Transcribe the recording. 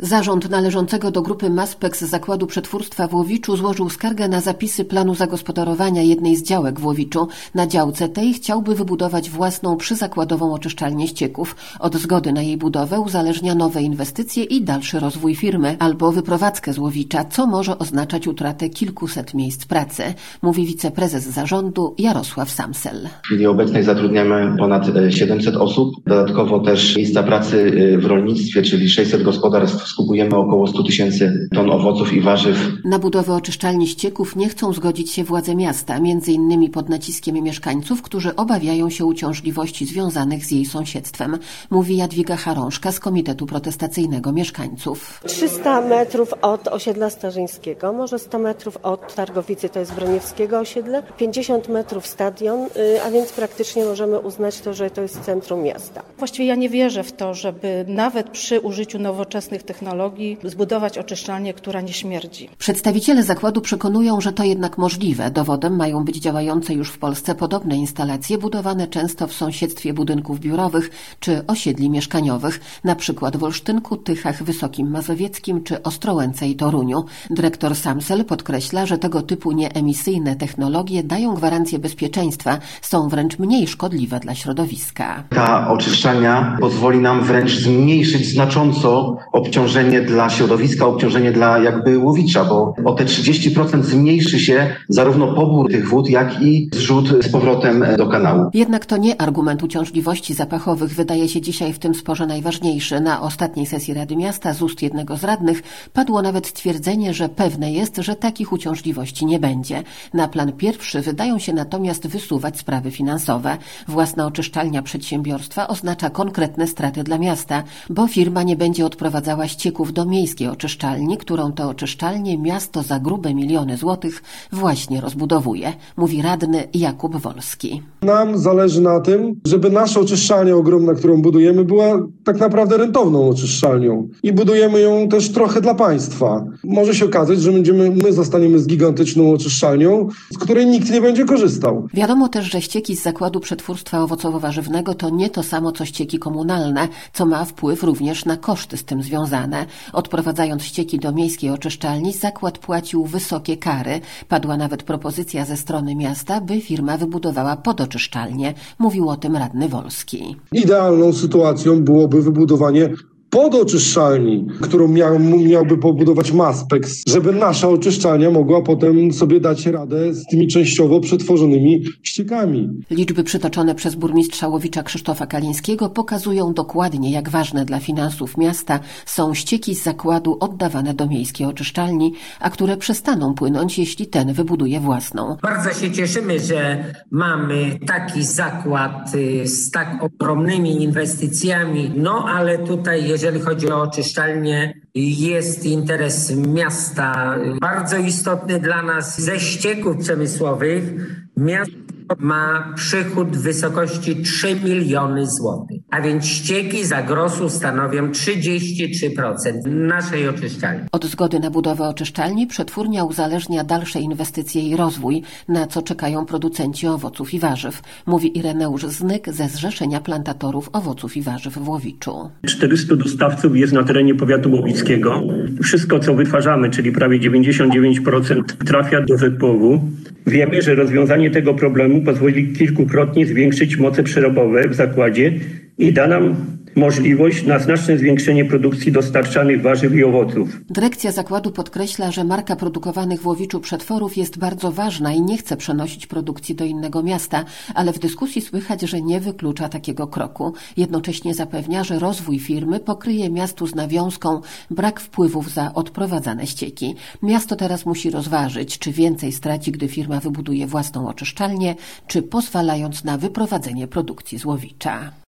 Zarząd należącego do grupy Maspex Zakładu Przetwórstwa w Łowiczu złożył skargę na zapisy planu zagospodarowania jednej z działek w Łowiczu. Na działce tej chciałby wybudować własną przyzakładową oczyszczalnię ścieków. Od zgody na jej budowę uzależnia nowe inwestycje i dalszy rozwój firmy albo wyprowadzkę z Łowicza, co może oznaczać utratę kilkuset miejsc pracy, mówi wiceprezes zarządu Jarosław Samsel. W chwili obecnej zatrudniamy ponad 700 osób. Dodatkowo też miejsca pracy w rolnictwie, czyli 600 gospodarstw. Skupujemy około 100 tysięcy ton owoców i warzyw. Na budowę oczyszczalni ścieków nie chcą zgodzić się władze miasta, m.in. pod naciskiem mieszkańców, którzy obawiają się uciążliwości związanych z jej sąsiedztwem, mówi Jadwiga Charążka z Komitetu Protestacyjnego Mieszkańców. 300 metrów od osiedla Starzyńskiego, może 100 metrów od Targowicy, to jest Broniewskiego osiedle, 50 metrów stadion, a więc praktycznie możemy uznać to, że to jest centrum miasta. Właściwie ja nie wierzę w to, żeby nawet przy użyciu nowoczesnych technologii zbudować oczyszczalnię, która nie śmierdzi. Przedstawiciele zakładu przekonują, że to jednak możliwe. Dowodem mają być działające już w Polsce podobne instalacje budowane często w sąsiedztwie budynków biurowych czy osiedli mieszkaniowych, na przykład w Olsztynku, Tychach, Wysokim Mazowieckim czy Ostrołęce i Toruniu. Dyrektor Samsel podkreśla, że tego typu nieemisyjne technologie dają gwarancję bezpieczeństwa, są wręcz mniej szkodliwe dla środowiska. Ta oczyszczalnia pozwoli nam wręcz zmniejszyć znacząco obciążenie dla środowiska, obciążenie dla Łowicza, bo o te 30% zmniejszy się zarówno pobór tych wód, jak i zrzut z powrotem do kanału. Jednak to nie argument uciążliwości zapachowych wydaje się dzisiaj w tym sporze najważniejszy. Na ostatniej sesji Rady Miasta z ust jednego z radnych padło nawet stwierdzenie, że pewne jest, że takich uciążliwości nie będzie. Na plan pierwszy wydają się natomiast wysuwać sprawy finansowe. Własna oczyszczalnia przedsiębiorstwa oznacza konkretne straty dla miasta, bo firma nie będzie odprowadzała ścieków do miejskiej oczyszczalni, którą to oczyszczalnię miasto za grube miliony złotych właśnie rozbudowuje, mówi radny Jakub Wolski. Nam zależy na tym, żeby nasza oczyszczalnia ogromna, którą budujemy, była tak naprawdę rentowną oczyszczalnią i budujemy ją też trochę dla państwa. Może się okazać, że my zostaniemy z gigantyczną oczyszczalnią, z której nikt nie będzie korzystał. Wiadomo też, że ścieki z Zakładu Przetwórstwa Owocowo-Warzywnego to nie to samo, co ścieki komunalne, co ma wpływ również na koszty z tym związane. Odprowadzając ścieki do miejskiej oczyszczalni, zakład płacił wysokie kary. Padła nawet propozycja ze strony miasta, by firma wybudowała podoczyszczalnię. Mówił o tym radny Wolski. Idealną sytuacją byłoby wybudowanie podoczyszczalni, którą miałby pobudować Maspex, żeby nasza oczyszczalnia mogła potem sobie dać radę z tymi częściowo przetworzonymi ściekami. Liczby przytoczone przez burmistrza Łowicza Krzysztofa Kalińskiego pokazują dokładnie, jak ważne dla finansów miasta są ścieki z zakładu oddawane do miejskiej oczyszczalni, a które przestaną płynąć, jeśli ten wybuduje własną. Bardzo się cieszymy, że mamy taki zakład z tak ogromnymi inwestycjami, ale tutaj jeżeli chodzi o oczyszczalnię, jest interes miasta bardzo istotny dla nas. Ze ścieków przemysłowych miasto ma przychód w wysokości 3 miliony złotych, a więc ścieki z agrosu stanowią 33% naszej oczyszczalni. Od zgody na budowę oczyszczalni przetwórnia uzależnia dalsze inwestycje i rozwój, na co czekają producenci owoców i warzyw, mówi Ireneusz Znyk ze Zrzeszenia Plantatorów Owoców i Warzyw w Łowiczu. 400 dostawców jest na terenie powiatu łowickiego. Wszystko, co wytwarzamy, czyli prawie 99% trafia do ZPOW-u. Wiemy, że rozwiązanie tego problemu pozwoli kilkukrotnie zwiększyć moce przerobowe w zakładzie i da nam możliwość na znaczne zwiększenie produkcji dostarczanych warzyw i owoców. Dyrekcja zakładu podkreśla, że marka produkowanych w Łowiczu przetworów jest bardzo ważna i nie chce przenosić produkcji do innego miasta, ale w dyskusji słychać, że nie wyklucza takiego kroku. Jednocześnie zapewnia, że rozwój firmy pokryje miastu z nawiązką brak wpływów za odprowadzane ścieki. Miasto teraz musi rozważyć, czy więcej straci, gdy firma wybuduje własną oczyszczalnię, czy pozwalając na wyprowadzenie produkcji z Łowicza.